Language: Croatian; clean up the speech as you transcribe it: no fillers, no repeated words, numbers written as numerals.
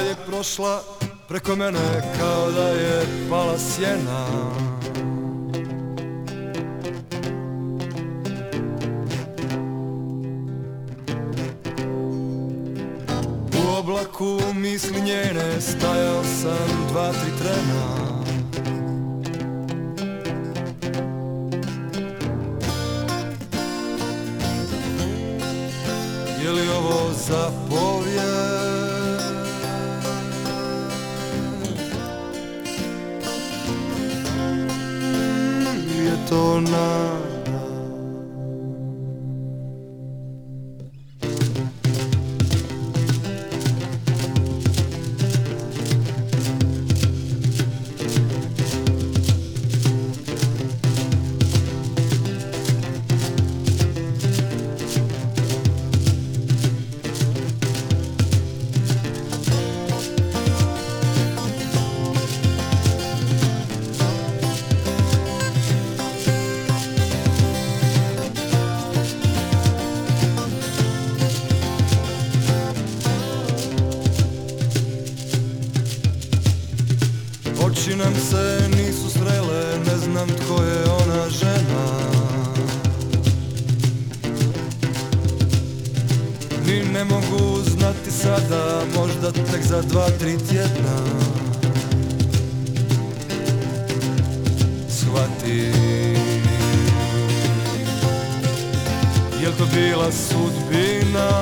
je prošla preko mene kao da je pala sjena. U oblaku misli njene stajao sam 2-3 trena. Je li ovo za povijest? Je to nada? Oči nam se nisu srele, ne znam tko je ona žena. Ni ne mogu znati sada, možda tek za 2-3 tjedna. Shvati, jel to bila sudbina?